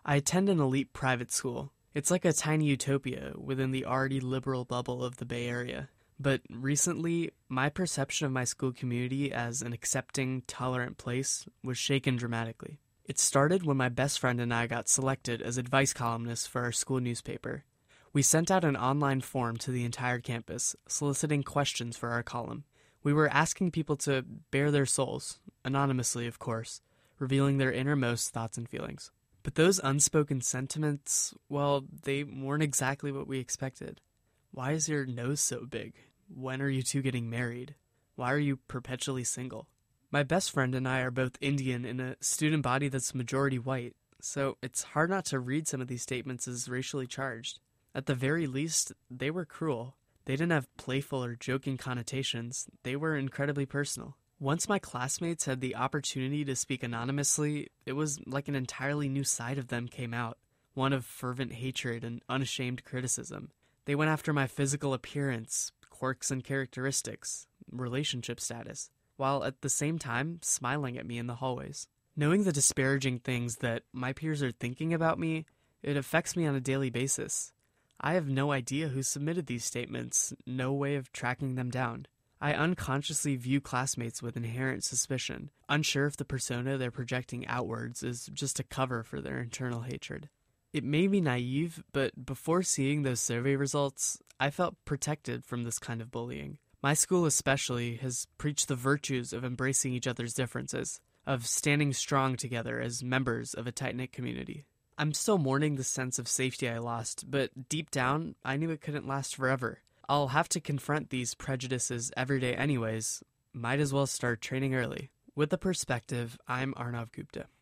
I attend an elite private school. It's like a tiny utopia within the already liberal bubble of the Bay Area. But recently, my perception of my school community as an accepting, tolerant place was shaken dramatically. It started when my best friend and I got selected as advice columnists for our school newspaper. We sent out an online form to the entire campus, soliciting questions for our column. We were asking people to bare their souls, anonymously, of course, revealing their innermost thoughts and feelings. But those unspoken sentiments, well, they weren't exactly what we expected. Why is your nose so big? When are you two getting married? Why are you perpetually single? My best friend and I are both Indian in a student body that's majority white, so it's hard not to read some of these statements as racially charged. At the very least, they were cruel. They didn't have playful or joking connotations. They were incredibly personal. Once my classmates had the opportunity to speak anonymously, it was like an entirely new side of them came out, one of fervent hatred and unashamed criticism. They went after my physical appearance, quirks and characteristics, relationship status, while at the same time smiling at me in the hallways. Knowing the disparaging things that my peers are thinking about me, it affects me on a daily basis. I have no idea who submitted these statements, no way of tracking them down. I unconsciously view classmates with inherent suspicion, unsure if the persona they're projecting outwards is just a cover for their internal hatred. It may be naive, but before seeing those survey results, I felt protected from this kind of bullying. My school especially has preached the virtues of embracing each other's differences, of standing strong together as members of a tight-knit community. I'm still mourning the sense of safety I lost, but deep down, I knew it couldn't last forever. I'll have to confront these prejudices every day anyways. Might as well start training early. With the perspective, I'm Arnav Gupta.